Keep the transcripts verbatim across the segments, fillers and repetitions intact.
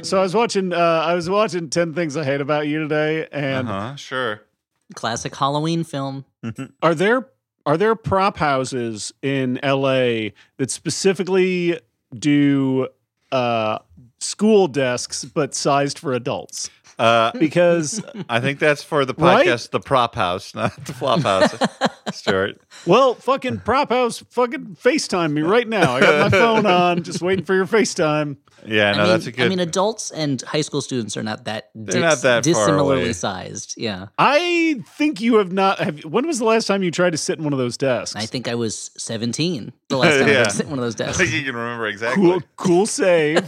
So I was watching. Uh, I was watching Ten Things I Hate About You today, and uh-huh, sure. Classic Halloween film. are there are there prop houses in L A that specifically do uh, school desks but sized for adults? Uh, Because I think that's for the Right? podcast, the Prop House, not the Flop House. Stuart. well, fucking prop house, fucking FaceTime me right now. I got my phone on, just waiting for your FaceTime. Yeah, no, I mean, that's a good. I mean, adults and high school students are not that They're not that far dissimilarly away. sized. Yeah, I think you have not. Have, when was the last time you tried to sit in one of those desks? I think I was seventeen the last time I Yeah. ever sit in one of those I desks. think you can remember exactly. Cool, cool save.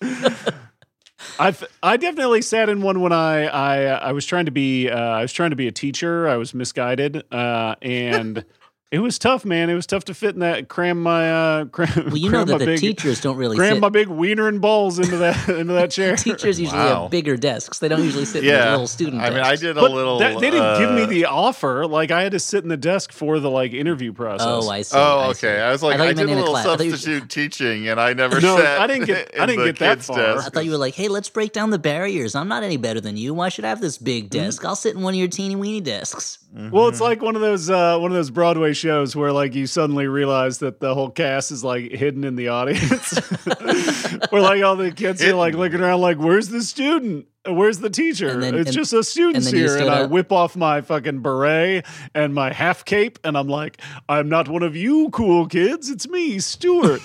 I I definitely sat in one when I I I was trying to be uh, I was trying to be a teacher. I was misguided, uh, and it was tough, man. It was tough to fit in that cram my uh, cram. Well, you cram know that my the big, teachers don't really cram sit. my big wiener and balls into that into that chair. Teachers usually Wow. have bigger desks. They don't usually sit in Yeah, the little student I mean, desks. I did a But little. that- they didn't give me uh, the offer. Like I had to sit in the desk for the like interview process. Oh, I see. Oh, I okay. see. I was like, thought I, you meant did a in little class. I thought you- substitute teaching, and I never No, sat. I didn't get- I in didn't the get that kids' far. desk. I thought you were like, hey, let's break down the barriers. I'm not any better than you. Why should I have this big Mm-hmm. desk? I'll sit in one of your teeny weeny desks. Well, it's like one of those uh, one of those Broadway shows where like you suddenly realize that the whole cast is like hidden in the audience, where like all the kids are like looking around like, "Where's the student? Where's the teacher? And then- it's and- just a student's and then you here." And stood I up. whip off my fucking beret and my half cape, and I'm like, "I'm not one of you cool kids. It's me, Stuart."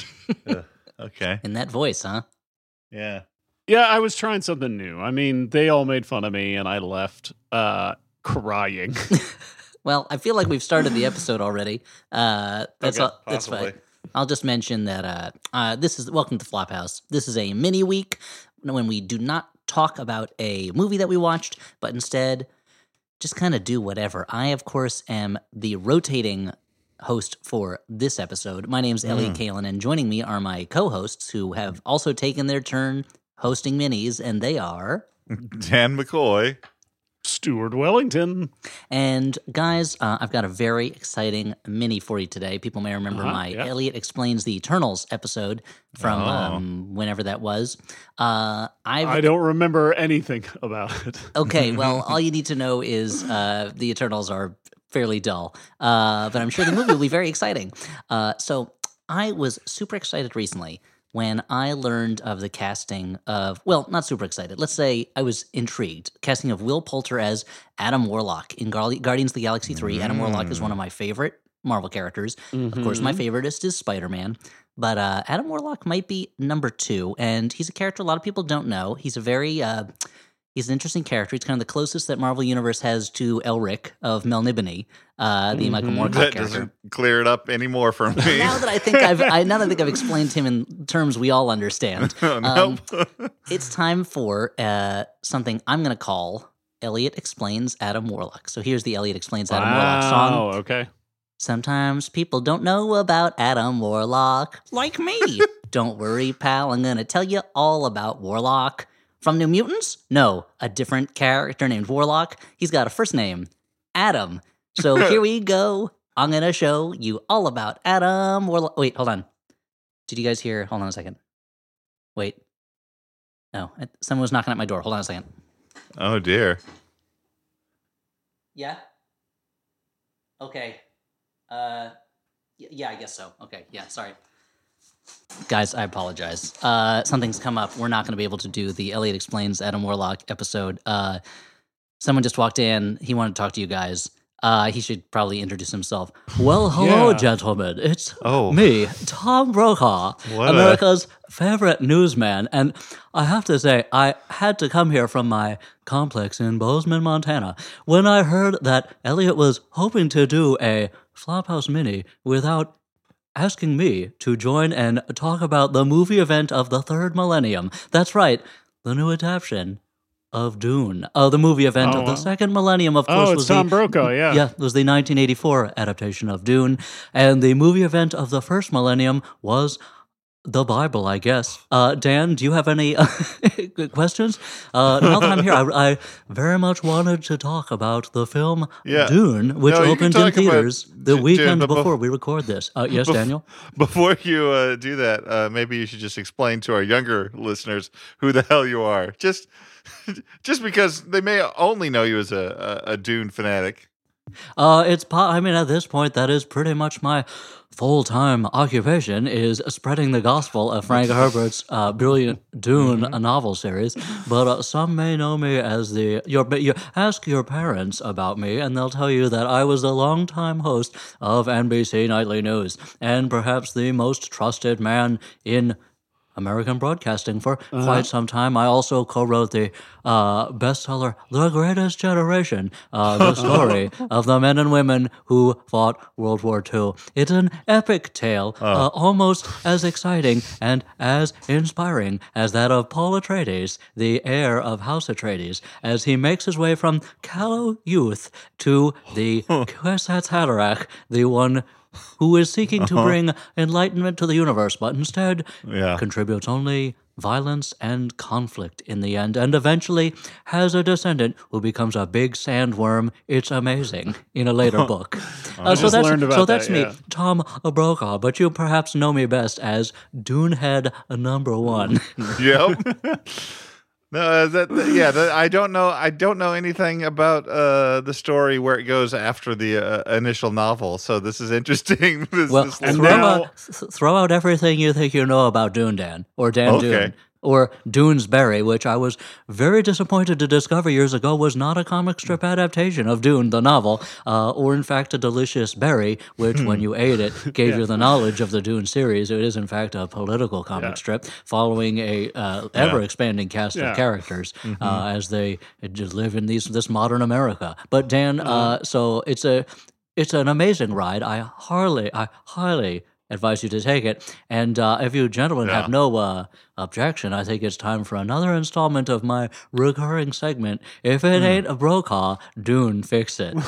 Okay. In that voice, huh? Yeah. Yeah, I was trying something new. I mean, they all made fun of me, and I left uh, crying. Well, I feel like we've started the episode already. Uh, that's Okay, all, that's possibly. fine. I'll just mention that uh, uh, this is welcome to Flophouse. This is a mini week when we do not talk about a movie that we watched, but instead just kind of do whatever. I, of course, am the rotating host for this episode. My name's Elliot Kalin, and joining me are my co-hosts who have also taken their turn hosting minis, and they are. Dan McCoy. Stuart Wellington. And guys, uh, I've got a very exciting mini for you today. People may remember Uh-huh, my yeah. Elliot Explains the Eternals episode from Oh. um, whenever that was. Uh, I've I don't remember anything about it. okay. Well, all you need to know is uh, the Eternals are fairly dull, uh, but I'm sure the movie will be very exciting. Uh, so I was super excited recently when I learned of the casting of, well, not super excited. Let's say I was intrigued. Casting of Will Poulter as Adam Warlock in Gar- Guardians of the Galaxy three. Adam Warlock is one of my favorite Marvel characters. Of course, my favoriteest is Spider-Man. But uh, Adam Warlock might be number two, and he's a character a lot of people don't know. He's a very... Uh, He's an interesting character. He's kind of the closest that Marvel Universe has to Elric of Melnibone, uh, the Michael Moorcock That character. doesn't clear it up anymore for me. Now that I think I've, I, now that I think I've explained him in terms we all understand, Oh, um, nope. it's time for uh, something I'm going to call Elliot Explains Adam Warlock. So here's the Elliot Explains Adam Warlock song. Oh, okay. Sometimes people don't know about Adam Warlock, like me. Don't worry, pal. I'm going to tell you all about Warlock. From New Mutants? No, a different character named Warlock. He's got a first name, Adam. So here we go. I'm going to show you all about Adam Warlock. Wait, hold on. Did you guys hear? Hold on a second. Wait. No, someone was knocking at my door. Hold on a second. Oh dear. Yeah? Okay. Uh, y- yeah, I guess so. Okay, yeah, sorry. Guys, I apologize. Uh, something's come up. We're not going to be able to do the Elliot Explains Adam Warlock episode. Uh, someone just walked in. He wanted to talk to you guys. Uh, he should probably introduce himself. Well, hello, Yeah. gentlemen. It's Oh. me, Tom Brokaw, What a- America's favorite newsman. And I have to say, I had to come here from my complex in Bozeman, Montana, when I heard that Elliot was hoping to do a Flophouse Mini without asking me to join and talk about the movie event of the third millennium. That's right, the new adaptation of Dune. Oh, the movie event Oh, of the wow. second millennium, of course, Oh, it's was Tom the, Brokaw, yeah. yeah, it was the nineteen eighty-four adaptation of Dune, and the movie event of the first millennium was the Bible, I guess. Uh, Dan, do you have any uh, questions? Uh, now that I'm here, I, I very much wanted to talk about the film Yeah. Dune, which No, you can opens in talk about theaters the Dune, weekend but bef- before we record this. Uh, yes, Bef- Daniel? Before you uh, do that, uh, maybe you should just explain to our younger listeners who the hell you are. Just, just because they may only know you as a, a, a Dune fanatic. Uh, it's. po- I mean, at this point, that is pretty much my full-time occupation is spreading the gospel of Frank Herbert's uh, brilliant Dune Mm-hmm. novel series. But uh, some may know me as the your. but you ask your parents about me, and they'll tell you that I was the longtime host of N B C Nightly News, and perhaps the most trusted man in American broadcasting for quite some time. I also co-wrote the uh, bestseller "The Greatest Generation," uh, the story of the men and women who fought World War Two. It's an epic tale, uh, almost as exciting and as inspiring as that of Paul Atreides, the heir of House Atreides, as he makes his way from callow youth to the Kwisatz Haderach, the one who is seeking to bring enlightenment to the universe, but instead Yeah. contributes only violence and conflict in the end, and eventually has a descendant who becomes a big sandworm. It's amazing in a later book. Uh, so just that's learned about so that, that's me, yeah. Tom Brokaw, but you perhaps know me best as Dunehead number one. Yep. No, uh, that, that- yeah. That, I don't know. I don't know anything about uh, the story where it goes after the uh, initial novel. So this is interesting. this, Well, this And throw, now- out, th- throw out everything you think you know about Dune Dan, or Dan Okay. Dune, or Doonesbury, which I was very disappointed to discover years ago was not a comic strip adaptation of Dune, the novel, uh, or in fact a delicious berry, which when you ate it gave you the knowledge of the Dune series. It is in fact a political comic Yeah. strip following a uh, ever-expanding cast Yeah. of characters uh, as they just live in these this modern America. But Dan, uh, so it's a it's an amazing ride. I highly, I highly advise you to take it. And uh, if you gentlemen Yeah. have no uh, objection, I think it's time for another installment of my recurring segment. If it ain't a Brokaw, Dune, fix it.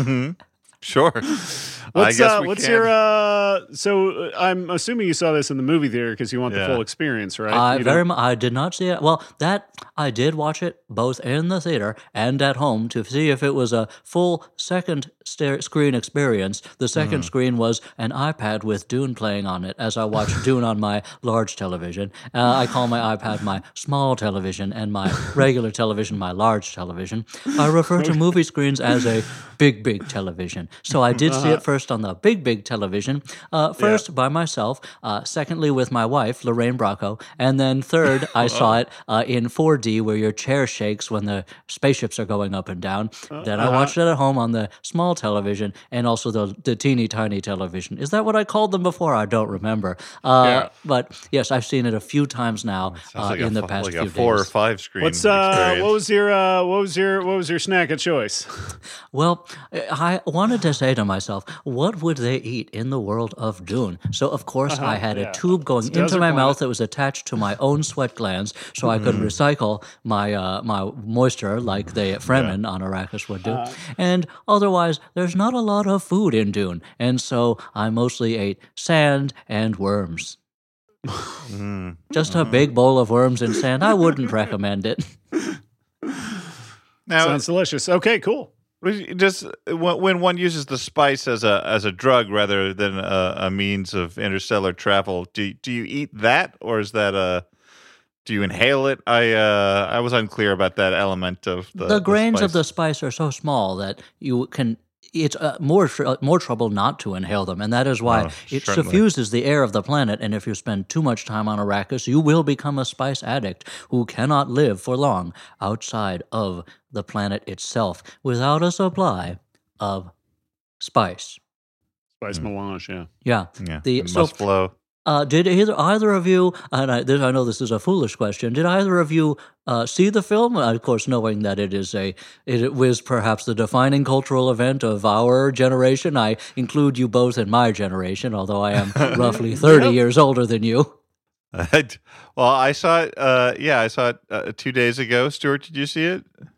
Sure. I What's guess uh, we what's can. your uh? So uh, I'm assuming you saw this in the movie theater because you want the Yeah. full experience, right? I You very don't- mu- I did not see it. Well, that I did watch it both in the theater and at home to see if it was a full second sta- screen experience. The second Mm-hmm. screen was an iPad with Dune playing on it as I watched Dune on my large television. Uh, I call my iPad my small television and my regular television my large television. I refer to movie screens as a big, big television. So I did see Uh-huh. it first on the big, big television. Uh, first by myself. Uh, secondly with my wife, Lorraine Bracco. And then third, I saw it uh, in four D where your chair shakes when the spaceships are going up and down. Then I watched it at home on the small television and also the, the teeny tiny television. Is that what I called them before? I don't remember. Uh, Yeah. But yes, I've seen it a few times now Sounds uh, like a in the fu- past like few a four days. or five screen. What's uh? experience. What was your uh? What was your what was your snack of choice? Well, I wanted to say to myself, what would they eat in the world of Dune? So, of course, I had yeah. a tube going It's into desert my planet. mouth that was attached to my own sweat glands, so I could recycle my uh, my moisture like the Fremen on Arrakis would do. And otherwise, there's not a lot of food in Dune, and so I mostly ate sand and worms. Mm. Just a big bowl of worms and sand. I wouldn't recommend it. Now, Sounds delicious. Okay, cool. just when when one uses the spice as a as a drug rather than a, a means of interstellar travel, do do you eat that, or is that a do you inhale it? I uh, I was unclear about that element of the the grains of spice. the spice are so small that you can it's uh, more tr- more trouble not to inhale them, and that is why Oh, it certainly. suffuses the air of the planet. And if you spend too much time on Arrakis, you will become a spice addict who cannot live for long outside of the planet itself without a supply of spice. Spice melange, yeah. Yeah. Yeah, The- it so- must flow. Uh, did either either of you? And I, this, I know this is a foolish question. Did either of you uh, see the film? Uh, Of course, knowing that it is a it was perhaps the defining cultural event of our generation. I include you both in my generation, although I am roughly thirty Yep. years older than you. well, I saw it. Uh, yeah, I saw it uh, two days ago. Stuart, did you see it?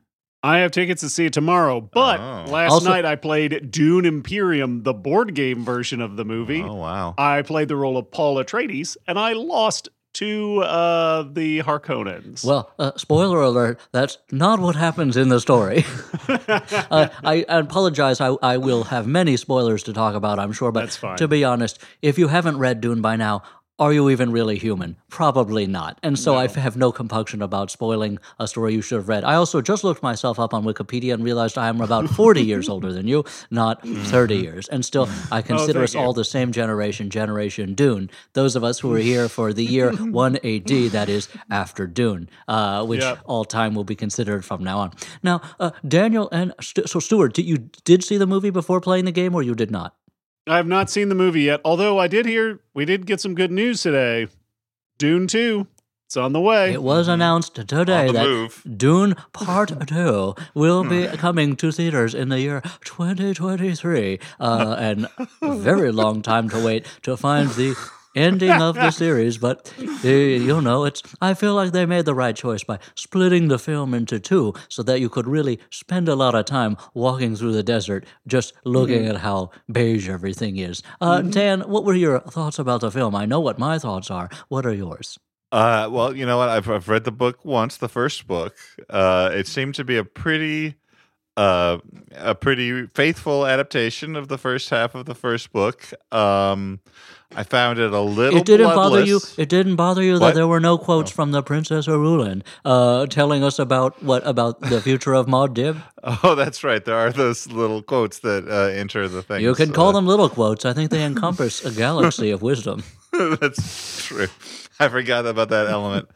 I have tickets to see it tomorrow, but Oh. last Also- night I played Dune Imperium, the board game version of the movie. Oh, wow. I played the role of Paul Atreides, and I lost to uh, the Harkonnens. Well, uh, spoiler alert, that's not what happens in the story. uh, I, I apologize. I, I will have many spoilers to talk about, I'm sure. But That's fine. to be honest, if you haven't read Dune by now, are you even really human? Probably not. And so I have no compunction about spoiling a story you should have read. I also just looked myself up on Wikipedia and realized I am about forty years older than you, not thirty years. And still, I consider thank us you. all the same generation, Generation Dune. Those of us who are here for the year one A D, that is, after Dune, uh, which Yep. all time will be considered from now on. Now, uh, Daniel and St- so Stuart, did you did see the movie before playing the game, or you did not? I have not seen the movie yet, although I did hear we did get some good news today. Dune two, it's on the way. It was announced today On the that move. Dune Part two will be coming to theaters in the year twenty twenty-three. Uh, and a very long time to wait to find the ending of the series. But, uh, you know, it's. I feel like they made the right choice by splitting the film into two so that you could really spend a lot of time walking through the desert just looking at how beige everything is. Uh, Dan, what were your thoughts about the film? I know what my thoughts are. What are yours? Uh, well, you know what? I've I've read the book once, the first book. Uh, it seemed to be a pretty, uh, a pretty faithful adaptation of the first half of the first book. Um, I found it a little. It didn't bother you. bloodless. It didn't bother you that What? there were no quotes from the Princess Arulin uh, telling us about what about the future of Maud Dib. Oh, that's right. There are those little quotes that uh, enter the thing. You can call them little quotes. I think they encompass a galaxy of wisdom. That's true. I forgot about that element.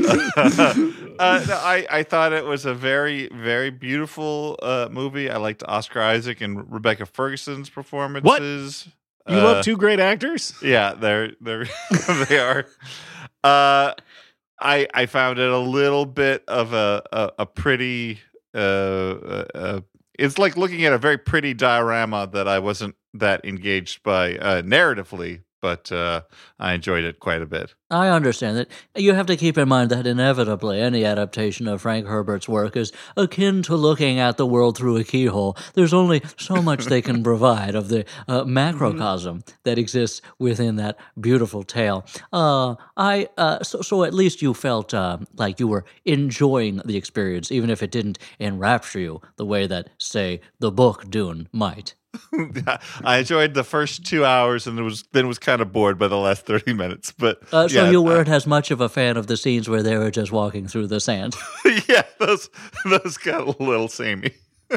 uh, no, I, I thought it was a very, very beautiful uh, movie. I liked Oscar Isaac and Rebecca Ferguson's performances. you Uh, love two great actors? Yeah, they're they're they are. Uh, I I found it a little bit of a a, a pretty. Uh, uh, uh, it's like looking at a very pretty diorama that I wasn't that engaged by uh, narratively, but uh, I enjoyed it quite a bit. I understand that. You have to keep in mind that inevitably any adaptation of Frank Herbert's work is akin to looking at the world through a keyhole. There's only so much they can provide of the uh, macrocosm that exists within that beautiful tale. Uh, I uh, so, so at least you felt uh, like you were enjoying the experience, even if it didn't enrapture you the way that, say, the book Dune might. I enjoyed the first two hours, and it was then was kind of bored by the last thirty minutes. But Uh, so yeah, you weren't as much of a fan of the scenes where they were just walking through the sand. yeah, those those got a little samey.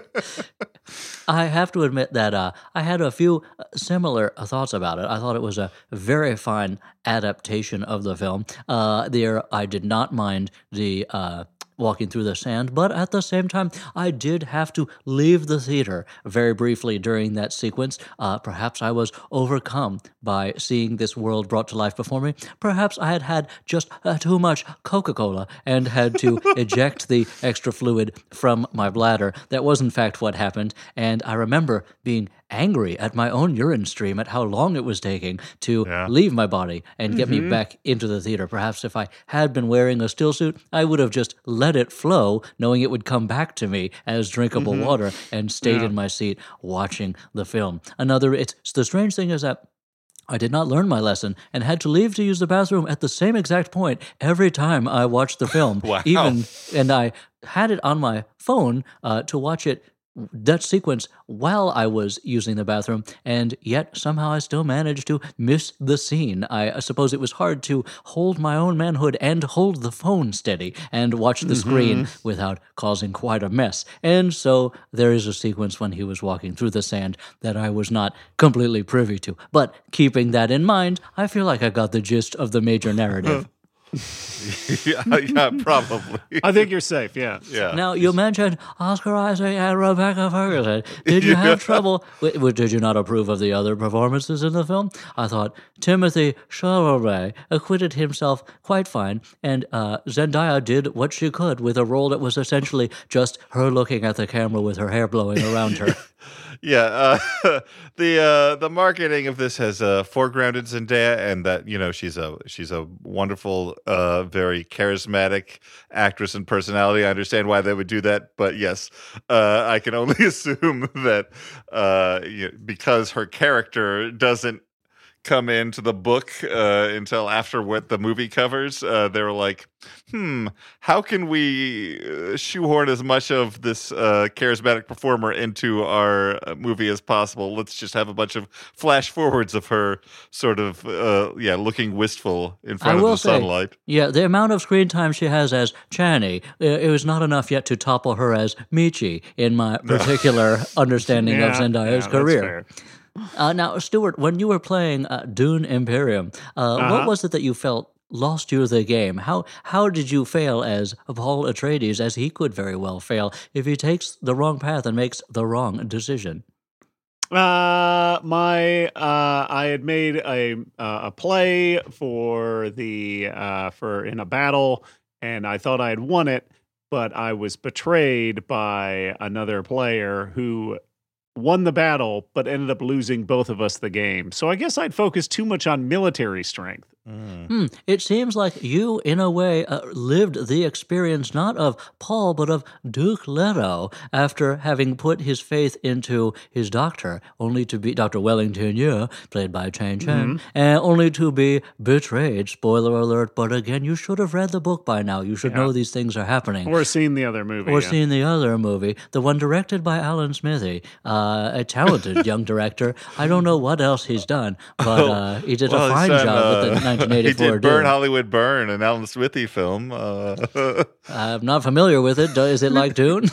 I have to admit that uh, I had a few uh, similar uh, thoughts about it. I thought it was a very fine adaptation of the film. Uh, there, I did not mind the uh, walking through the sand, but at the same time, I did have to leave the theater very briefly during that sequence. Uh, perhaps I was overcome by seeing this world brought to life before me. Perhaps I had had just uh, too much Coca-Cola and had to eject the extra fluid from my bladder. That was, in fact, what happened, and I remember being angry at my own urine stream at how long it was taking to Yeah. leave my body and get me back into the theater. Perhaps if I had been wearing a still suit, I would have just let it flow, knowing it would come back to me as drinkable water, and stayed in my seat watching the film. Another, it's the strange thing is that I did not learn my lesson and had to leave to use the bathroom at the same exact point every time I watched the film. Wow. Even and I had it on my phone uh, to watch it, that sequence, while I was using the bathroom, and yet somehow I still managed to miss the scene. I, I suppose it was hard to hold my own manhood and hold the phone steady and watch the screen without causing quite a mess. And so there is a sequence when he was walking through the sand that I was not completely privy to. But keeping that in mind, I feel like I got the gist of the major narrative. yeah, yeah, probably. I think you're safe, yeah. yeah. Now, you mentioned Oscar Isaac and Rebecca Ferguson. Did you have trouble? w- w- Did you not approve of the other performances in the film? I thought Timothy Chalamet acquitted himself quite fine, and uh, Zendaya did what she could with a role that was essentially just her looking at the camera with her hair blowing around her. Yeah, uh, the uh, the marketing of this has uh, foregrounded Zendaya, and that you know she's a she's a wonderful uh, very charismatic actress and personality. I understand why they would do that, but yes, uh, I can only assume that uh, you know, because her character doesn't come into the book uh, until after what the movie covers, uh, they were like, hmm, how can we uh, shoehorn as much of this uh, charismatic performer into our uh, movie as possible? Let's just have a bunch of flash forwards of her sort of, uh, yeah, looking wistful in front I of will the say, sunlight. Yeah, the amount of screen time she has as Chani, uh, it was not enough yet to topple her as Michi in my particular understanding of Yeah, Zendaya's yeah, career. That's fair. Uh, now, Stuart, when you were playing uh, Dune Imperium, uh, what Uh-huh. was it that you felt lost you the game? How how did you fail as Paul Atreides, as he could very well fail if he takes the wrong path and makes the wrong decision? Uh, my uh, I had made a uh, a play for the uh for in a battle, and I thought I had won it, but I was betrayed by another player who won the battle, but ended up losing both of us the game. So I guess I'd focused too much on military strength. Mm. Hmm. It seems like you, in a way, uh, lived the experience not of Paul, but of Duke Leto, after having put his faith into his doctor, only to be Doctor Wellington Yu, played by Chang Chen, and only to be betrayed. Spoiler alert, but again, you should have read the book by now. You should Yeah. know these things are happening. Or seen the other movie. Or yeah. seen the other movie, the one directed by Alan Smithy, uh, a talented young director. I don't know what else he's done, but uh, he did Well, a he's fine done, job uh, with the nineteen eighty-four He did Burn Dune. Hollywood Burn, an Alan Smithy film. Uh, I'm not familiar with it. Do- Is it like Dune?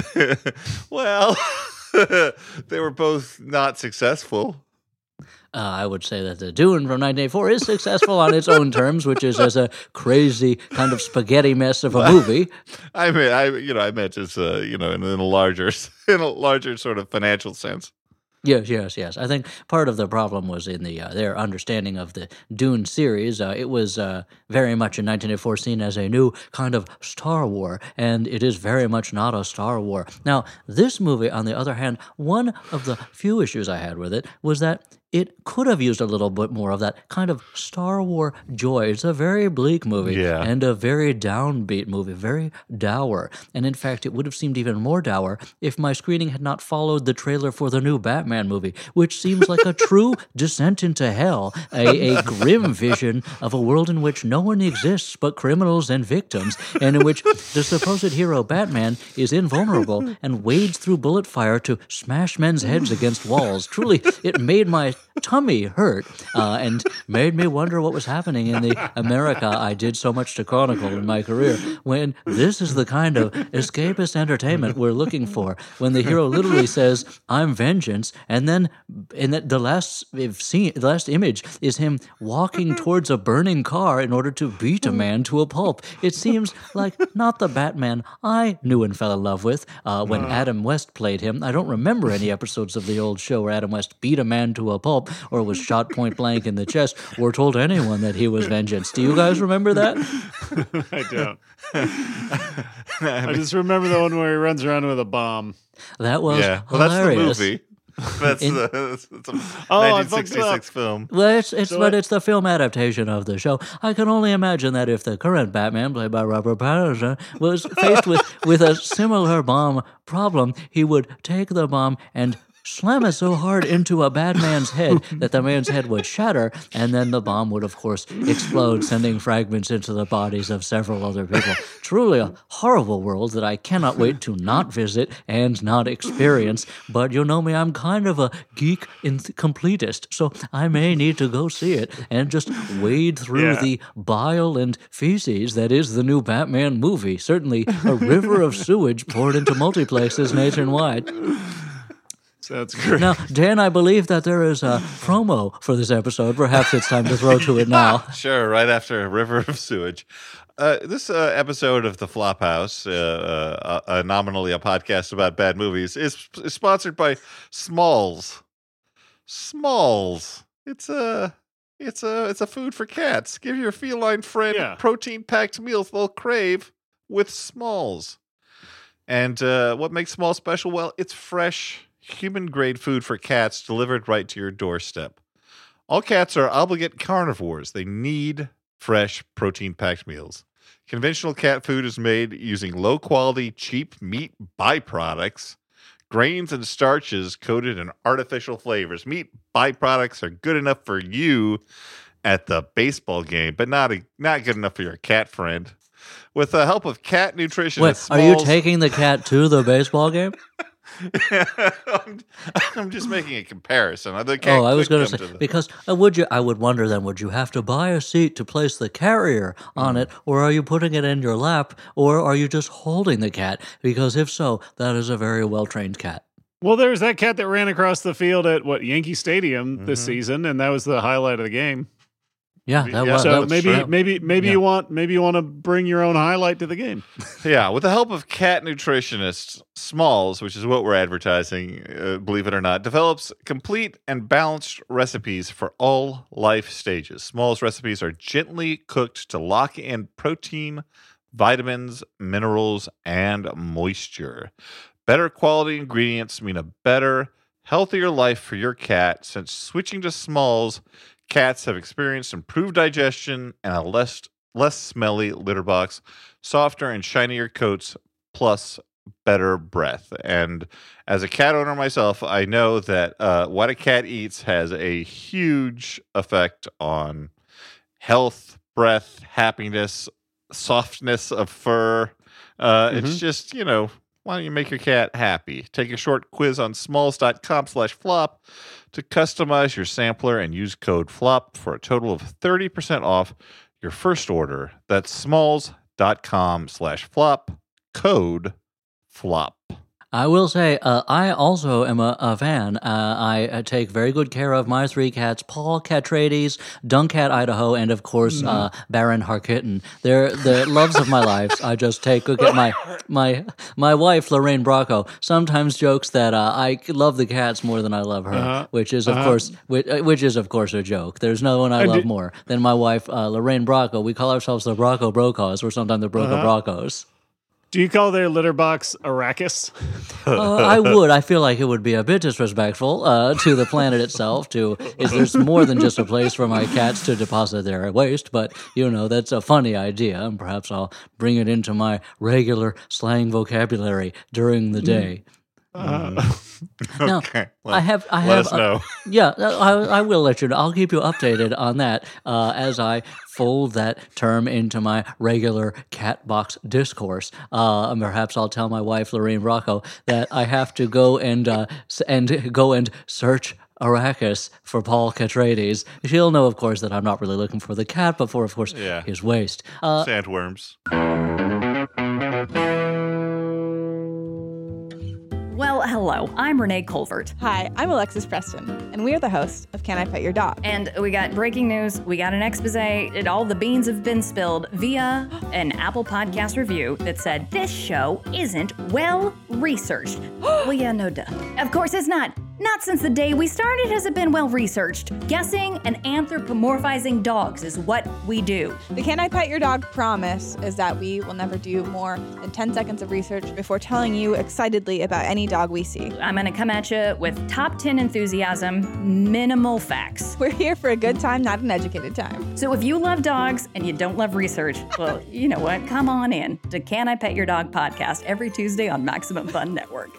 well, they were both not successful. Uh, I would say that the Dune from nineteen eighty-four is successful on its own terms, which is as a crazy kind of spaghetti mess of a movie. I mean, I you know, I meant as uh, you know, in, in a larger, in a larger sort of financial sense. Yes, yes, yes. I think part of the problem was in the uh, their understanding of the Dune series. Uh, it was uh, very much in nineteen eighty-four seen as a new kind of Star War, and it is very much not a Star War. Now, this movie, on the other hand, one of the few issues I had with it was that it could have used a little bit more of that kind of Star War joy. It's a very bleak movie Yeah. and a very downbeat movie, very dour. And in fact, it would have seemed even more dour if my screening had not followed the trailer for the new Batman movie, which seems like a true descent into hell, a, a grim vision of a world in which no one exists but criminals and victims, and in which the supposed hero Batman is invulnerable and wades through bullet fire to smash men's heads against walls. Truly, it made my tummy hurt uh, and made me wonder what was happening in the America I did so much to chronicle in my career, when this is the kind of escapist entertainment we're looking for, when the hero literally says, "I'm vengeance," and then in the, the last scene, the last image is him walking towards a burning car in order to beat a man to a pulp. It seems like not the Batman I knew and fell in love with uh, when Adam West played him. I don't remember any episodes of the old show where Adam West beat a man to a pulp or was shot point blank in the chest or told anyone that he was vengeance. Do you guys remember that? I don't. I just remember the one where he runs around with a bomb. That was Yeah, well, that's the hilarious. movie. That's In- the that's, that's a Oh, I nineteen fucked sixty-six film. Well, it's, it's So but it- it's the film adaptation of the show. I can only imagine that if the current Batman, played by Robert Pattinson, was faced with, with a similar bomb problem, he would take the bomb and slam it so hard into a bad man's head that the man's head would shatter, and then the bomb would, of course, explode, sending fragments into the bodies of several other people. Truly a horrible world that I cannot wait to not visit and not experience. But you know me, I'm kind of a geek in completist, so I may need to go see it and just wade through Yeah. the bile and feces that is the new Batman movie. Certainly a river of sewage poured into multiplexes nationwide. So that's great. Now, Dan, I believe that there is a promo for this episode. Perhaps it's time to throw to it now. Sure, right after a river of sewage. Uh, this uh, episode of the Flophouse, uh, uh, uh, nominally a podcast about bad movies, is, is sponsored by Smalls. Smalls. It's a it's a it's a food for cats. Give your feline friend Yeah. protein-packed meals they'll crave with Smalls. And uh, what makes Smalls special? Well, it's fresh, human-grade food for cats delivered right to your doorstep. All cats are obligate carnivores. They need fresh, protein-packed meals. Conventional cat food is made using low-quality, cheap meat byproducts, grains and starches coated in artificial flavors. Meat byproducts are good enough for you at the baseball game, but not a, not good enough for your cat friend. With the help of cat nutritionists, Wait, are you taking the cat to the baseball game? I'm, I'm just making a comparison. The cat Oh, I was could going to come say to the- because uh, would you? I would wonder then. Would you have to buy a seat to place the carrier on it, or are you putting it in your lap, or are you just holding the cat? Because if so, that is a very well trained cat. Well, there's that cat that ran across the field at what Yankee Stadium this Mhm. season, and that was the highlight of the game. Yeah, that Yeah, was. So that, maybe, true. maybe, maybe Yeah. you want, maybe you want to bring your own highlight to the game. Yeah, with the help of cat nutritionist Smalls, which is what we're advertising, uh, believe it or not, develops complete and balanced recipes for all life stages. Smalls recipes are gently cooked to lock in protein, vitamins, minerals, and moisture. Better quality ingredients mean a better, healthier life for your cat. Since switching to Smalls, cats have experienced improved digestion and a less less smelly litter box, softer and shinier coats, plus better breath. And as a cat owner myself, I know that uh, what a cat eats has a huge effect on health, breath, happiness, softness of fur. Uh, It's Mhm. just, you know, why don't you make your cat happy? Take a short quiz on smalls.com slash flop to customize your sampler and use code FLOP for a total of thirty percent off your first order. That's smalls.com slash flop, code FLOP. I will say, uh, I also am a, a fan. Uh, I uh, take very good care of my three cats: Paul Catrades, Duncat Idaho, and of course uh, Baron Harkitten. They're the loves of my life. I just take good care. My my my wife Lorraine Bracco sometimes jokes that uh, I love the cats more than I love her, Uh-huh. which is of Uh-huh. course which, which is of course a joke. There's no one I And love do- more than my wife uh, Lorraine Bracco. We call ourselves the Bracco Brocos, or sometimes the Brocco Uh-huh. Bracos. Do you call their litter box Arrakis? Uh, I would. I feel like it would be a bit disrespectful uh, to the planet itself. To is there's more than just a place for my cats to deposit their waste, but you know that's a funny idea, and perhaps I'll bring it into my regular slang vocabulary during the day. Uh, Now, Okay. I have. I let have. us uh, know. yeah, I, I will let you know. I'll keep you updated on that uh, as I fold that term into my regular cat box discourse. Uh, and perhaps I'll tell my wife Lorraine Rocco that I have to go and uh, s- and go and search Arrakis for Paul Catrades. She'll know, of course, that I'm not really looking for the cat, but for, of course, Yeah. his waste. Uh, Sandworms. Well, hello. I'm Renee Colvert. Hi, I'm Alexis Preston, and we are the hosts of Can I Pet Your Dog? And we got breaking news, we got an expose, and all the beans have been spilled via an Apple Podcast review that said this show isn't well researched. Well, yeah, no duh. Of course it's not. Not since the day we started has it been well researched. Guessing and anthropomorphizing dogs is what we do. The Can I Pet Your Dog promise is that we will never do more than ten seconds of research before telling you excitedly about any dog we see. I'm gonna come at you with top ten enthusiasm, minimal facts. We're here for a good time, not an educated time. So if you love dogs and you don't love research, well, you know what? Come on in to Can I Pet Your Dog podcast every Tuesday on Maximum Fun Network.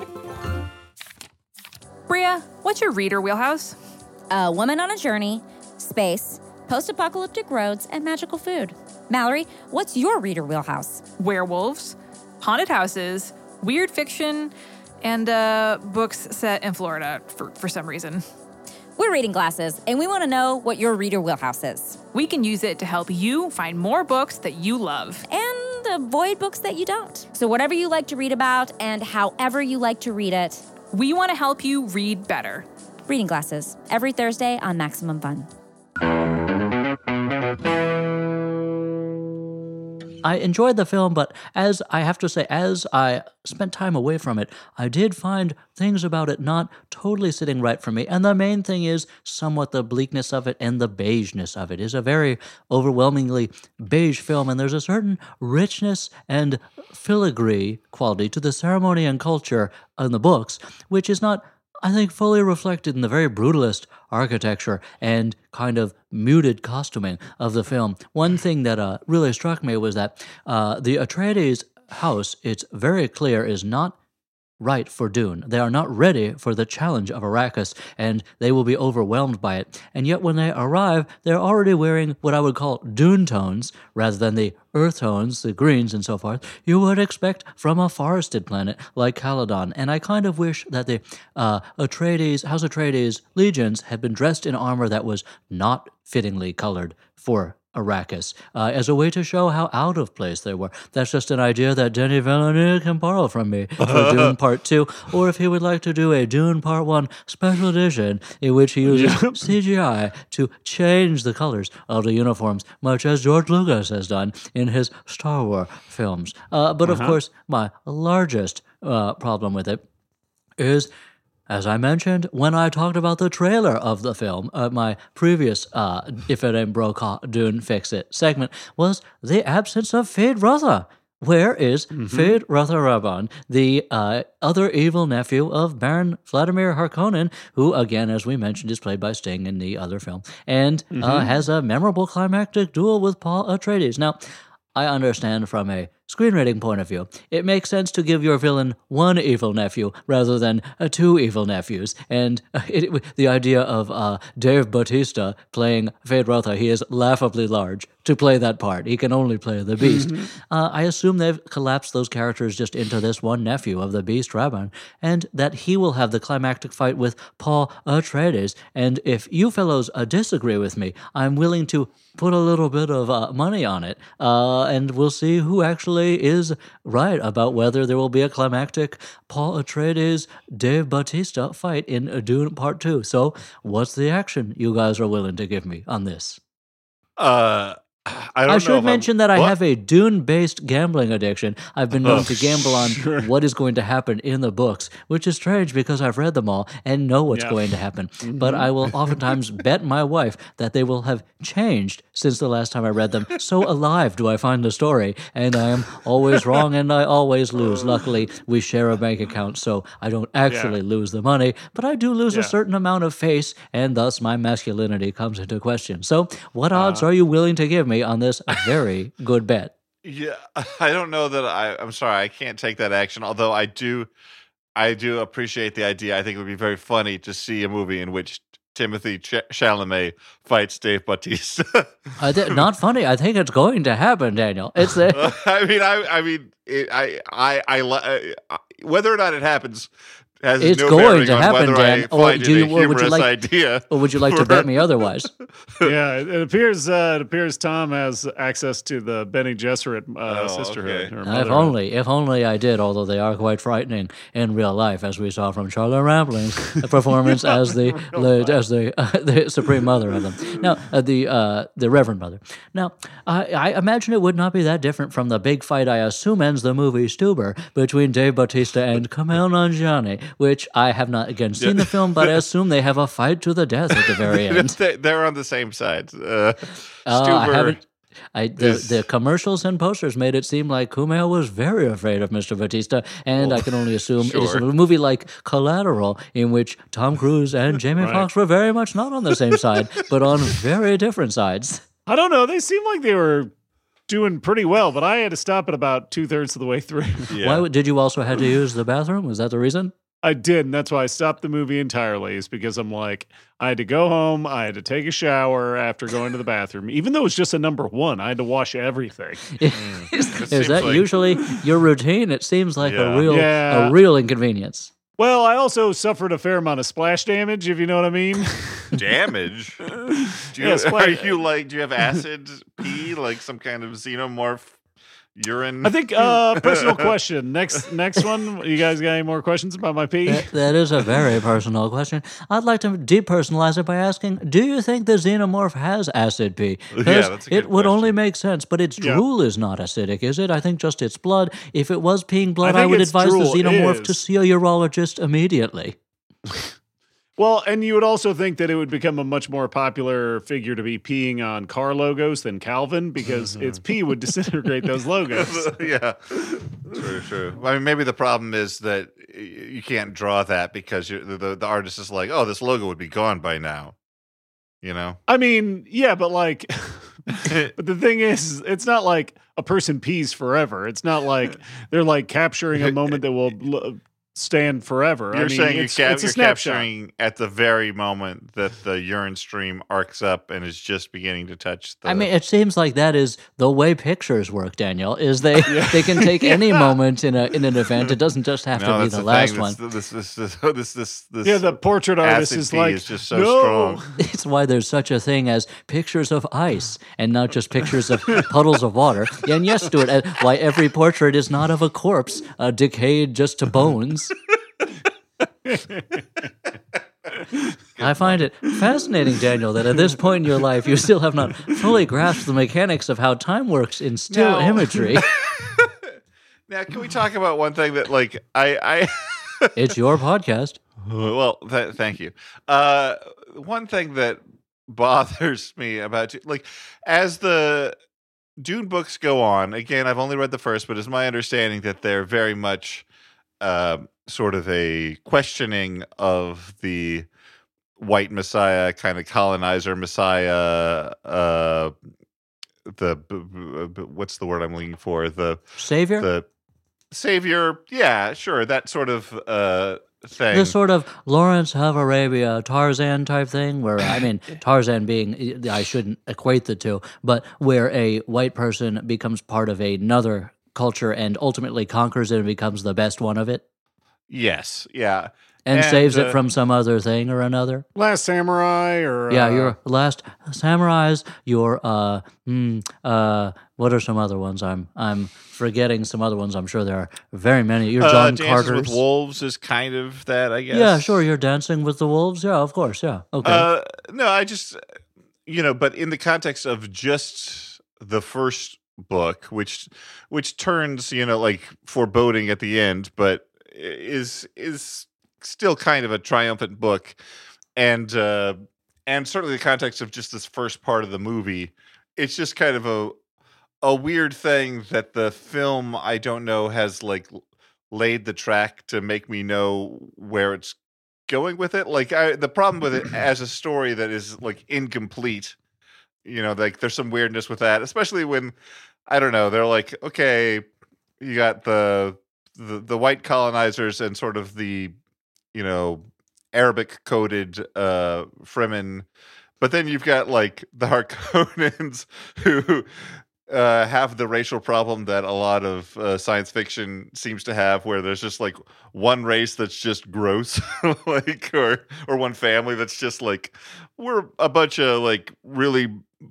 Bria, what's your reader wheelhouse? A woman on a journey, space, post-apocalyptic roads, and magical food. Mallory, what's your reader wheelhouse? Werewolves, haunted houses, weird fiction, and uh, books set in Florida for, for some reason. We're Reading Glasses, and we want to know what your reader wheelhouse is. We can use it to help you find more books that you love. And avoid books that you don't. So whatever you like to read about and however you like to read it, We want to help you read better. Reading Glasses, every Thursday on Maximum Fun. I enjoyed the film, but as I have to say, as I spent time away from it, I did find things about it not totally sitting right for me. And the main thing is somewhat the bleakness of it and the beigeness of it. It is a very overwhelmingly beige film, and there's a certain richness and filigree quality to the ceremony and culture in the books, which is not I think, fully reflected in the very brutalist architecture and kind of muted costuming of the film. One thing that uh, really struck me was that uh, the Atreides house, it's very clear, is not right for Dune. They are not ready for the challenge of Arrakis, and they will be overwhelmed by it. And yet when they arrive, they're already wearing what I would call Dune tones, rather than the earth tones, the greens and so forth, you would expect from a forested planet like Caladan. And I kind of wish that the uh, Atreides, House Atreides legions had been dressed in armor that was not fittingly colored for Arrakis, uh, as a way to show how out of place they were. That's just an idea that Denis Villeneuve can borrow from me for Dune Part two, or if he would like to do a Dune Part one special edition in which he uses C G I to change the colors of the uniforms, much as George Lucas has done in his Star Wars films. Uh, but Uh-huh. of course, my largest uh, problem with it is, as I mentioned when I talked about the trailer of the film, uh, my previous uh, If It Ain't Broke, Dune Fix It segment, was the absence of Feyd Rautha. Where is mm-hmm. Feyd Rautha Rabban, the uh, other evil nephew of Baron Vladimir Harkonnen, who, again, as we mentioned, is played by Sting in the other film, and mm-hmm. uh, has a memorable climactic duel with Paul Atreides. Now, I understand from a screenwriting point of view, it makes sense to give your villain one evil nephew rather than uh, two evil nephews. And uh, it, it, the idea of uh, Dave Bautista playing Feyd Rautha, he is laughably large to play that part. He can only play the Beast. Mm-hmm. uh, I assume they've collapsed those characters just into this one nephew of the Beast, Rabban, and that he will have the climactic fight with Paul Atreides. And if you fellows uh, disagree with me, I'm willing to put a little bit of uh, money on it, uh, and we'll see who actually is right about whether there will be a climactic Paul Atreides Dave Bautista fight in Dune Part two. So, what's the action you guys are willing to give me on this? Uh, I, don't I know should mention I'm, that I what? have a Dune-based gambling addiction. I've been known Oh, to gamble on sure. what is going to happen in the books, which is strange because I've read them all and know what's Yeah. going to happen. But I will oftentimes bet my wife that they will have changed since the last time I read them. So alive do I find the story, and I am always wrong and I always lose. Luckily, we share a bank account, so I don't actually Yeah. lose the money, but I do lose Yeah. a certain amount of face, and thus my masculinity comes into question. So what odds Uh, are you willing to give me on this very good bet? Yeah, I don't know that I. I'm sorry, I can't take that action. Although I do, I do appreciate the idea. I think it would be very funny to see a movie in which Timothy Ch- Chalamet fights Dave Bautista. I th- not funny. I think it's going to happen, Daniel. It's there. I mean, I, I mean, it, I, I, I, li- I, whether or not it happens has It's no going bearing to on happen, whether Dan. I Or find do it you- a or would you humorous like- idea. Or would you like to bet me otherwise? yeah, it, it appears uh, it appears Tom has access to the Benny Gesserit uh, Oh, sisterhood. okay. Or If motherhood. only, if only I did, although they are quite frightening in real life, as we saw from Charlotte Rampling's performance as the, the as the uh, the supreme mother of them. Now, uh, the uh, the Reverend Mother. Now, I, I imagine it would not be that different from the big fight I assume ends the movie Stuber between Dave Bautista and Kumail Nanjiani, which I have not again seen the film, but I assume they have a fight to the death at the very end. They- They're on the same side. Uh, Uh, I Stuber- haven't. I, the, is- the commercials and posters made it seem like Kumail was very afraid of Mister Batista, and I can only assume it is a sure. movie like Collateral, in which Tom Cruise and Jamie Right. Foxx were very much not on the same side, but on very different sides. I don't know. They seem like they were doing pretty well, but I had to stop at about two thirds of the way through. yeah. Why would- did you also have to use the bathroom? Was that the reason? I did, and that's why I stopped the movie entirely, is because I'm like, I had to go home, I had to take a shower after going to the bathroom. Even though it was just a number one, I had to wash everything. is seems is that like- usually your routine? It seems like Yeah. a real Yeah. a real inconvenience. Well, I also suffered a fair amount of splash damage, if you know what I mean. Damage. Do you, Yeah, splat- are you like? Do you have acid pee, like some kind of xenomorph urine? I think uh personal question. Next next one. You guys got any more questions about my pee? That, that is a very personal question. I'd like to depersonalize it by asking, do you think the xenomorph has acid pee? 'Cause Yeah, that's a good it would only question. make sense, but its Yeah. drool is not acidic, is it? I think just its blood. If it was peeing blood, I, think would its advise the drool xenomorph to is. see a urologist immediately. Well, and you would also think that it would become a much more popular figure to be peeing on car logos than Calvin, because its pee would disintegrate those logos. yeah, true, true. I mean, maybe the problem is that you can't draw that because you're, the the artist is like, oh, this logo would be gone by now. You know? I mean, yeah, but like, but the thing is, it's not like a person pees forever. It's not like they're like capturing a moment that will l- stand forever. You're I mean, saying it's, you're, cap- it's a you're snapshot. capturing at the very moment that the urine stream arcs up and is just beginning to touch the. I mean, it seems like that is the way pictures work, Daniel. Is they they can take any Yeah. moment in a in an event. It doesn't just have no, to be that's the the last thing. one. This, this, this, this, this, this, this Yeah, the portrait artist acid is pee like, is just so no. strong. It's why there's such a thing as pictures of ice and not just pictures of puddles of water. And yes, Stuart, uh, why every portrait is not of a corpse, uh, decayed just to bones. I find it fascinating, Daniel, that at this point in your life, you still have not fully grasped the mechanics of how time works in still No. imagery. Now, can we talk about one thing that, like, I, I It's your podcast. well, th- thank you. Uh, one thing that bothers me about, like, as the Dune books go on, again, I've only read the first, but it's my understanding that they're very much uh, sort of a questioning of the white messiah, kind of colonizer messiah, uh, the, b- b- b- what's the word I'm looking for? The, Savior? the savior. Yeah, sure. That sort of uh, thing. The sort of Lawrence of Arabia, Tarzan type thing, where, I mean, Tarzan being, I shouldn't equate the two, but where a white person becomes part of another culture and ultimately conquers it and becomes the best one of it Yes, yeah. and, And, saves it uh, from some other thing or another. Last Samurai or Yeah, uh, your last samurais, your uh, mm, uh, what are some other ones? I'm I'm forgetting some other ones. I'm sure there are very many. Your Uh, John Dances Carter's. with Wolves is kind of that, I guess. Yeah, sure. You're Dancing with the Wolves. Yeah, of course. Yeah. Okay. Uh, no, I just, you know, but in the context of just the first book, which which turns, you know, like foreboding at the end, but is is still kind of a triumphant book, and uh, and certainly the context of just this first part of the movie, it's just kind of a a weird thing that the film, I don't know, has like laid the track to make me know where it's going with it. Like I, the problem with it as a story that is like incomplete, you know, like there's some weirdness with that, especially when, I don't know, they're like, okay, you got the the, the white colonizers and sort of the, you know, Arabic coded uh Fremen, but then you've got like the Harkonnens who uh, have the racial problem that a lot of uh, science fiction seems to have, where there's just like one race that's just gross, like, or or one family that's just like, we're a bunch of like really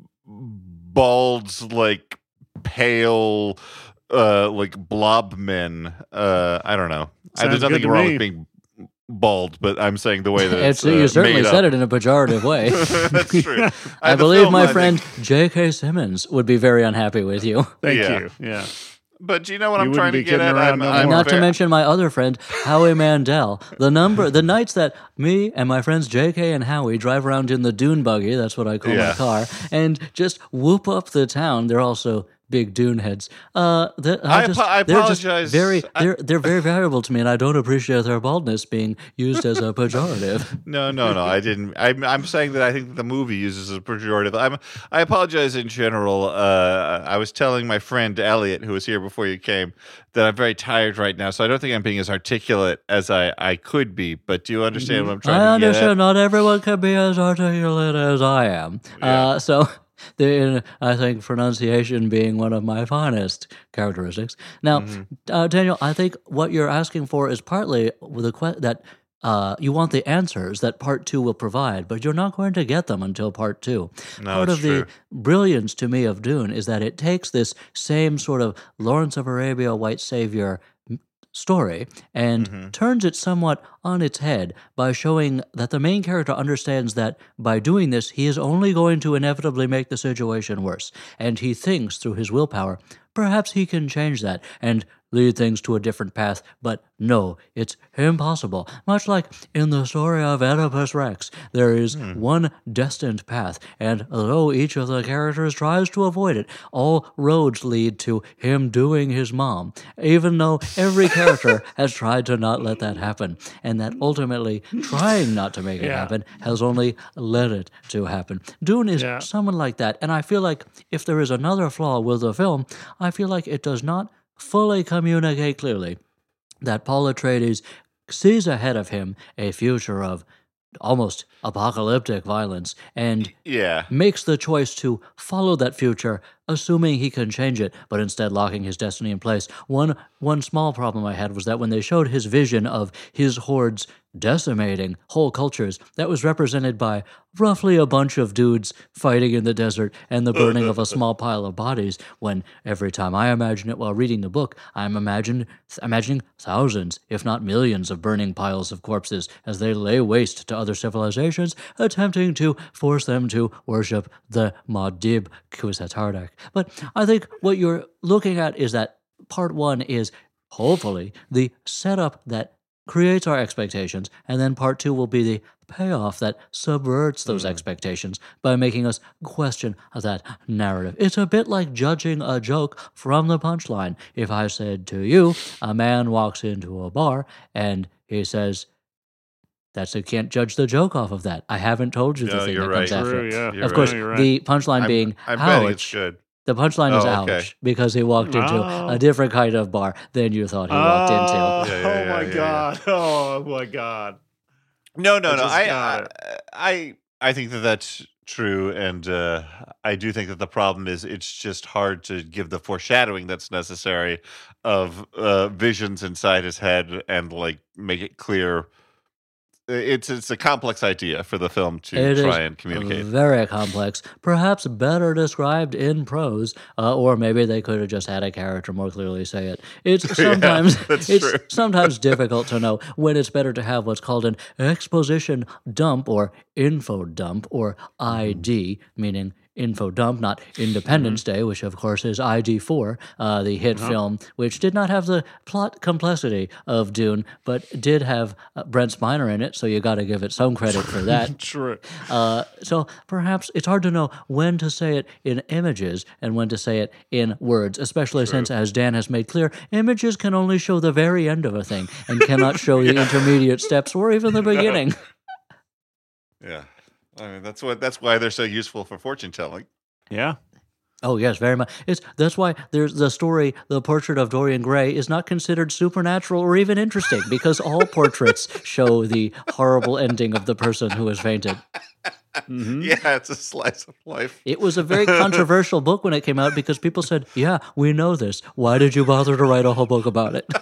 bald, like pale, uh, like blob men. Uh, I don't know. I, Sounds there's good nothing to wrong me. with being bald, but I'm saying the way that it's, It's, you uh, certainly made said up. it in a pejorative way. That's true. I Uh, the believe film, my I think- friend J K. Simmons would be very unhappy with you. Thank Yeah. you. Yeah. But do you know what You I'm wouldn't trying be to get kidding at? around I'm, no I'm more. Not to very- mention my other friend, Howie Mandel. The number, the nights that me and my friends J K and Howie drive around in the dune buggy, that's what I call my Yeah. car, and just whoop up the town. They're also big dune heads. Uh, the- I, I just, apo- I they're just apologize. very, I- they're they're very valuable to me, and I don't appreciate their baldness being used as a pejorative. No, no, no. I didn't. I'm, I'm saying that I think the movie uses a pejorative. I'm. I apologize in general. Uh, I was telling my friend Elliot, who was here before you came, that I'm very tired right now. So I don't think I'm being as articulate as I, I could be. But do you understand what I'm trying I to understand. get at? Not everyone can be as articulate as I am. Uh, so, the, I think pronunciation being one of my finest characteristics. Now, Mm-hmm. uh, Daniel, I think what you're asking for is partly with the que- that uh, you want the answers that part two will provide, but you're not going to get them until part two. No, part it's of the true. brilliance to me of Dune is that it takes this same sort of Lawrence of Arabia white savior story and Mm-hmm. turns it somewhat on its head by showing that the main character understands that by doing this, he is only going to inevitably make the situation worse. And he thinks through his willpower, perhaps he can change that. And lead things to a different path, but no, it's impossible. Much like in the story of Oedipus Rex, there is one destined path, and though each of the characters tries to avoid it, all roads lead to him doing his mom, even though every character has tried to not let that happen, and that ultimately trying not to make it Yeah. happen has only led it to happen. Dune is Yeah. someone like that, and I feel like if there is another flaw with the film, I feel like it does not fully communicate clearly that Paul Atreides sees ahead of him a future of almost apocalyptic violence and Yeah. makes the choice to follow that future, assuming he can change it, but instead locking his destiny in place. One one small problem I had was that when they showed his vision of his hordes decimating whole cultures, that was represented by roughly a bunch of dudes fighting in the desert and the burning of a small pile of bodies, when every time I imagine it while reading the book, I'm imagine, imagining thousands, if not millions, of burning piles of corpses as they lay waste to other civilizations, attempting to force them to worship the Muad'Dib Kwisatz But I think what you're looking at is that part one is hopefully the setup that creates our expectations, and then part two will be the payoff that subverts those expectations by making us question that narrative. It's a bit like judging a joke from the punchline. If I said to you, a man walks into a bar and he says, that's you can't judge the joke off of that. I haven't told you the No, thing you're that comes right. after. True, yeah. You're Of course, right. You're right. the punchline I'm, being I'm betting it's ouch. good. The punchline is Oh, okay. ouch because he walked into Oh. a different kind of bar than you thought he walked into. Oh, Yeah, yeah, oh yeah, my yeah, yeah. god! Oh my god! No, no, I no. just I, got I, I, I think that that's true, and uh, I do think that the problem is it's just hard to give the foreshadowing that's necessary of uh, visions inside his head and like make it clear. It's it's a complex idea for the film to It is try and communicate. very complex, perhaps better described in prose, uh, or maybe they could have just had a character more clearly say it. It's sometimes that's it's true. sometimes difficult to know when it's better to have what's called an exposition dump or info dump or I D, meaning info dump, not Independence Day, which of course is I D four, uh, the hit film, which did not have the plot complexity of Dune, but did have uh, Brent Spiner in it, so you got to give it some credit for that. True. Uh, so perhaps it's hard to know when to say it in images and when to say it in words, especially since, as Dan has made clear, images can only show the very end of a thing and cannot show the intermediate steps or even the beginning. Yeah, I mean that's what that's why they're so useful for fortune telling. Yeah. Oh yes, very much. It's that's why there's the story, the portrait of Dorian Gray is not considered supernatural or even interesting because all portraits show the horrible ending of the person who has fainted. Mhm. Yeah, it's a slice of life. It was a very controversial book when it came out because people said, "Yeah, we know this. Why did you bother to write a whole book about it?"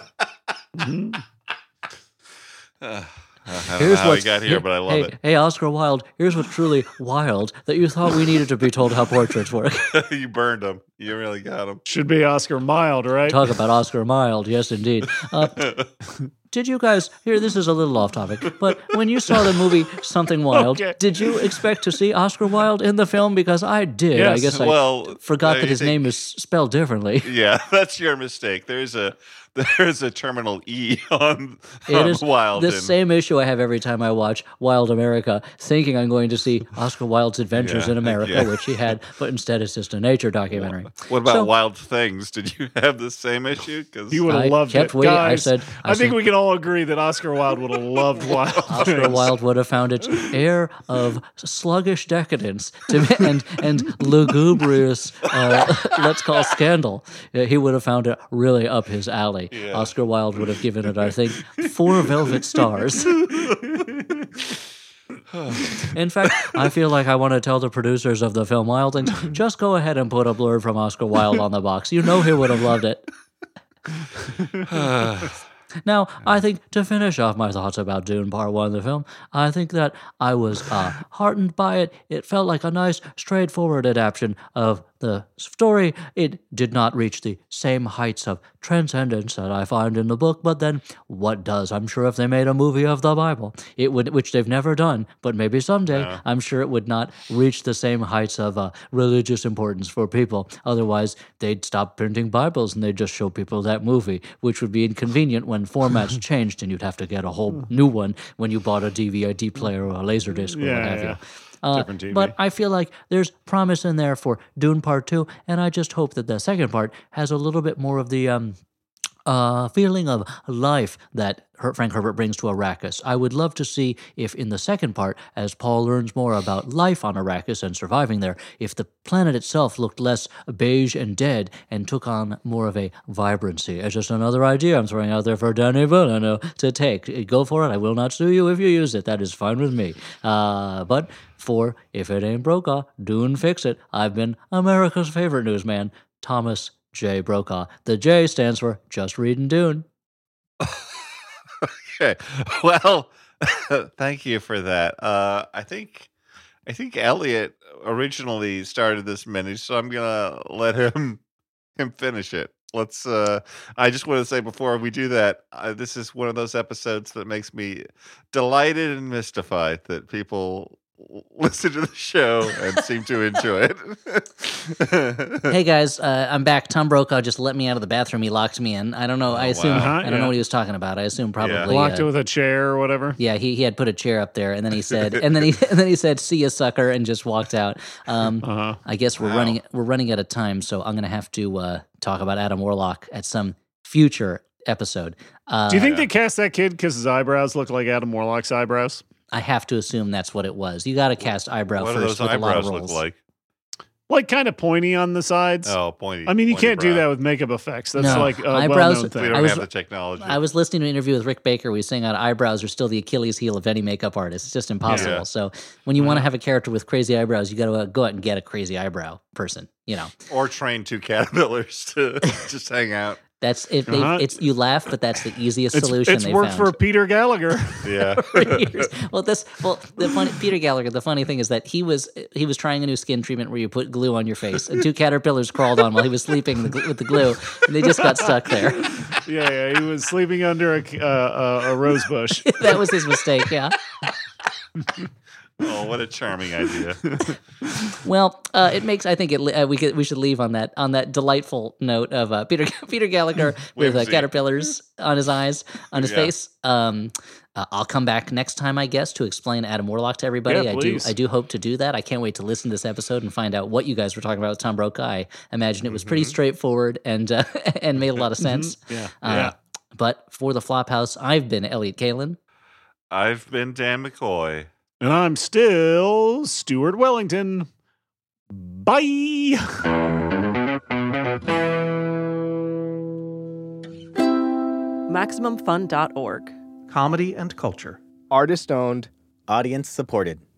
Uh, I don't know how we what's- got here, but I love hey, it. Hey, Oscar Wilde, here's what's truly wild, that you thought we needed to be told how portraits work. You burned them. You really got them. Should be Oscar Wilde, right? Talk about Oscar Wilde, yes indeed. Uh, did you guys, here, this is a little off topic, but when you saw the movie Something Wild, Okay. did you expect to see Oscar Wilde in the film? Because I did. I Yes. guess I Well, forgot I that his think- name is spelled differently. Yeah, that's your mistake. There's a there's a terminal E on, It on is Wild. the and- same issue I have every time I watch Wild America, thinking I'm going to see Oscar Wilde's Adventures Yeah, in America, yeah. which he had, but instead it's just a nature documentary. What about So- Wild Things? Did you have the same issue? Because You would I have loved kept it, waiting. I guys. said- I I, think said- we can all agree that Oscar Wilde would have loved Wild. Oscar Things. Wilde would have found its air of sluggish decadence to, and and lugubrious, uh, let's call scandal. Uh, He would have found it really up his alley. Yeah. Oscar Wilde would have given it, I think, four velvet stars. In fact, I feel like I want to tell the producers of the film Wild Things, just go ahead and put a blurb from Oscar Wilde on the box. You know he would have loved it. Now, I think to finish off my thoughts about Dune Part one of the film, I think that I was uh, heartened by it. It felt like a nice, straightforward adaptation of the story, it did not reach the same heights of transcendence that I find in the book, but then what does? I'm sure if they made a movie of the Bible, it would, which they've never done, but maybe someday, Yeah. I'm sure it would not reach the same heights of uh, religious importance for people. Otherwise, they'd stop printing Bibles and they'd just show people that movie, which would be inconvenient when formats changed and you'd have to get a whole new one when you bought a D V D player or a Laserdisc or Yeah, what have yeah. you. Uh, Different T V. but I feel like there's promise in there for Dune Part two, and I just hope that the second part has a little bit more of the um, uh, feeling of life that Her- Frank Herbert brings to Arrakis. I would love to see if in the second part, as Paul learns more about life on Arrakis and surviving there, if the planet itself looked less beige and dead and took on more of a vibrancy. It's just another idea I'm throwing out there for Danny Villeneuve to take. Go for it. I will not sue you if you use it. That is fine with me. Uh, but for If It Ain't Brokaw, Dune Fix It, I've been America's favorite newsman, Thomas J. Brokaw. The J stands for Just Reading Dune. Okay. Well, thank you for that. Uh, I think I think Elliot originally started this mini, so I'm gonna let him him finish it. Let's. Uh, I just want to say before we do that, uh, this is one of those episodes that makes me delighted and mystified that people listen to the show and seem to enjoy it. Hey guys, uh, I'm back. Tom Brokaw just let me out of the bathroom. He locked me in. I don't know. I Oh, assume wow. Uh-huh, I don't yeah. know what he was talking about. I assume probably Blocked uh, it with a chair or whatever. yeah. He he had put a chair up there, and then he said, and then he and then he said, "See ya, sucker," and just walked out. Um, Uh-huh. I guess we're Wow. running we're running out of time, so I'm gonna have to uh, talk about Adam Warlock at some future episode. Uh, Do you think yeah. they cast that kid because his eyebrows look like Adam Warlock's eyebrows? I have to assume that's what it was. You got to cast eyebrow What do first those with a lot of eyebrows roles. look like? Like kind of pointy on the sides. Oh, pointy. I mean, you pointy can't do brow. that with makeup effects. That's No. like a Eyebrows- well-known We thing. don't I was- have the technology. I was listening to an interview with Rick Baker. We was saying that eyebrows are still the Achilles heel of any makeup artist. It's just impossible. Yeah. So when you want to have a character with crazy eyebrows, you got to uh, go out and get a crazy eyebrow person. You know, or train two caterpillars to just hang out. that's if they, Uh-huh. it's you laugh, but that's the easiest It's, solution it's they worked found. for Peter Gallagher. Yeah. for years. Well, this well, the funny Peter Gallagher. The funny thing is that he was he was trying a new skin treatment where you put glue on your face, and two caterpillars crawled on while he was sleeping the gl- with the glue, and they just got stuck there. yeah, yeah. He was sleeping under a, uh, a, a rose bush. That was his mistake. Yeah. Oh, what a charming idea. Well, uh, it makes. I think it. Uh, we could. We should leave on that on that delightful note of uh, Peter Peter Gallagher with uh, Whimsy. caterpillars on his eyes, on his Yeah. face. Um, uh, I'll come back next time, I guess, to explain Adam Warlock to everybody. Yeah, I do. please. I do hope to do that. I can't wait to listen to this episode and find out what you guys were talking about with Tom Brokaw. I imagine it was pretty straightforward and uh, and made a lot of sense. Yeah, Uh, yeah. But for the Flophouse, I've been Elliot Kalin. I've been Dan McCoy. And I'm still Stuart Wellington. Bye. Maximum Fun dot org. Comedy and culture. Artist owned, audience supported.